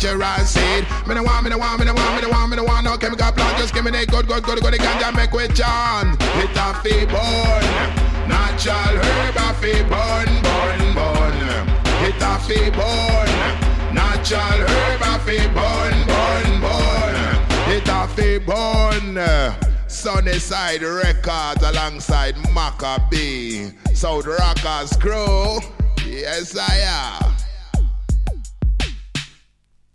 natural seed. Me no want no chemical plant. Just give me the good ganja make we chant. It a fi burn, natural herb a fi burn. It a fi burn, natural herb a fi burn. It a fi burn. Sunnyside Records alongside Maccabee, South Rockers crew. Yes I am.